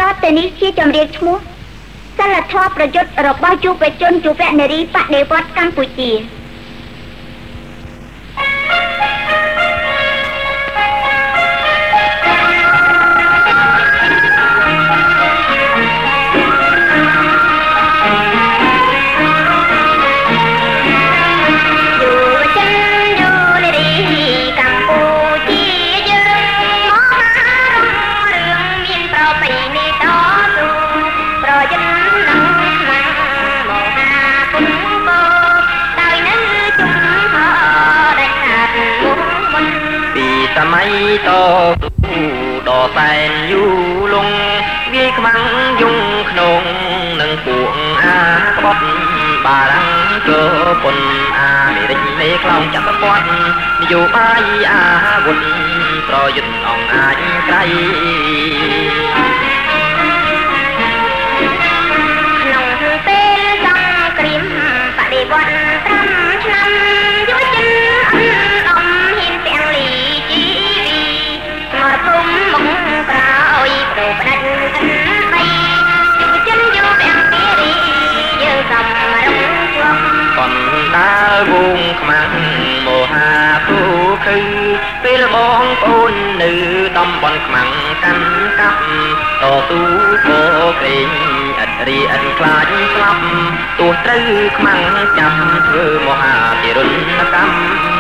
តទៅនេះជាចម្រៀងឈ្មោះសិលធម៌ប្រយុទ្ធរបស់យុវជនយុវនារីបដិវត្តកម្ពុជាសម័យតដល់សែនយូរលងវាយខ្មាំងយងក្នុងនឹងពួកអាក្បត់បារាំងចូលពុនអាមេរិកមេខ្លោងចក្រពត្តិនយោបាយអាវុធប្រយុទ្ធអង្គអាចក្រៃក្នុងពេលសង្គ្រាមបដិវត្ត5ឆ្នាំយុវជនអំហ៊ានទាំងលីមកភូមិមកក្រោយប្រោផ្ដាច់អិនបីយុវជនយុវនារីយើងកំរងជាប់កនដាលវងខ្មាំងមហាទូខឹងពេលបងប្អូននៅតំបន់ខ្មាំងកាន់កាប់តស៊ូក៏ក្រែងអត់រីអត់ខ្លាចស្លាប់ទោះត្រូវខ្មាំងចាប់ធ្វើមហាទិរុណកម្ម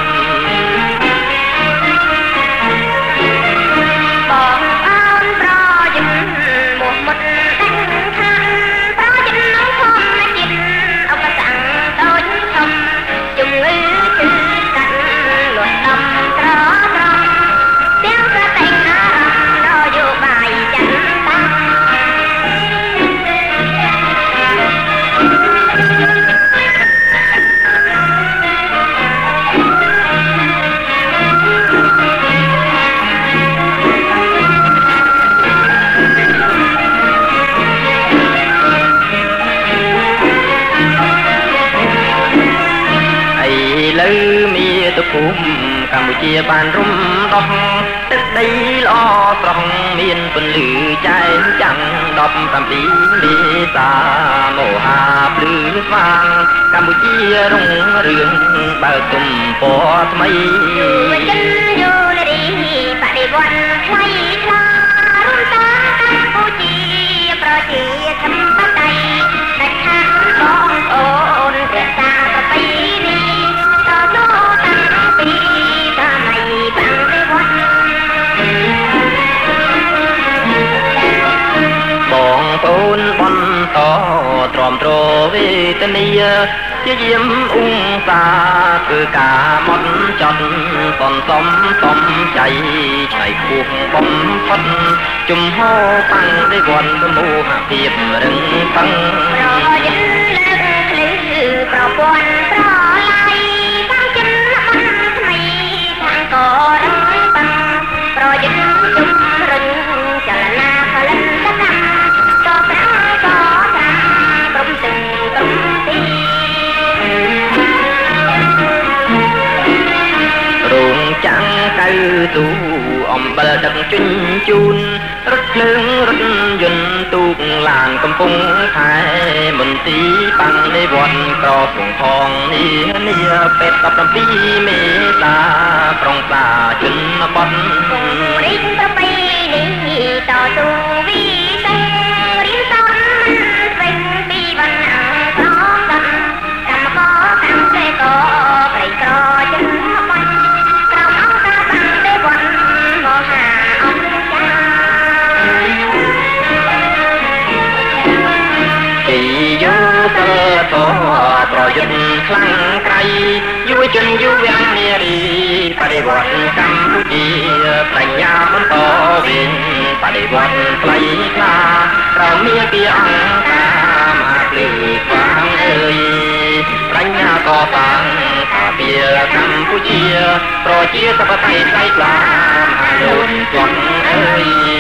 ភូមិកម្ពុជាបានរំដោះទឹកដីល្អស្រស់មានពន្លឺចែងចាំង17មេសាមហាភ្លឺស្វាងកម្ពុជារុងរឿងបើទំព័រថ្មីយុវជនយុវនារីបដិវត្តថ្មីថ្លារួមតាកម្ពុជាប្រជាធិបតេយ្យដាច់ខាតបងប្អូនរក្សាប្រពៃណីបងប្អូនបន្តទ្រាំទ្រវេទនាជាយាមអ៊ុងសាគឺការមត់ចត់សន្សំសំចៃឆ្នៃគោះបំផុតជំហរតាំងទេវត្តមោហភាពរឹងតឹងប្រយិនលើកភ្លឺប្រព័ន្ធប្រឡាយខាងចិនបានថ្មីខាងក៏រឹងតឹងប្រយិនជំរុញចលនាផលិតកម្មក៏ប្រាំក៏ត្រាព្រមទាំងព្រមទីរោងចាំងកៅទូអំបិលដឹកជញ្ជូនរថភ្លើងរថយន្តទូកឡានកំពុងខែមន្ទីរបញ្ញវត្តក្រពងផងនេះពេទ្យ17មេសាក្រុងតាជនបទរីកប្រពៃនេះតស៊ូវិសេសរៀនសនវិញពីបណ្ណាក្រសកម្មករកម្មសេកប្រៃក្រជនបទក្រមអង្គការបានទេវត្តមហាអង្គការទីយោតតប្រយុទ្ធខ្លាំងក្រៃយុវជនយុវនារីបដិវត្តកម្ពុជាបញ្ញាបន្តវិញបដិវត្តផ្លៃខ្លាប្រមាពីអង្គការមហាភ្លឺខ្វាងអើយបញ្ញាកសាងការពារកម្ពុជាប្រជាធិបតេយ្យថ្លៃថ្លាមហាលូនជាប់អើយ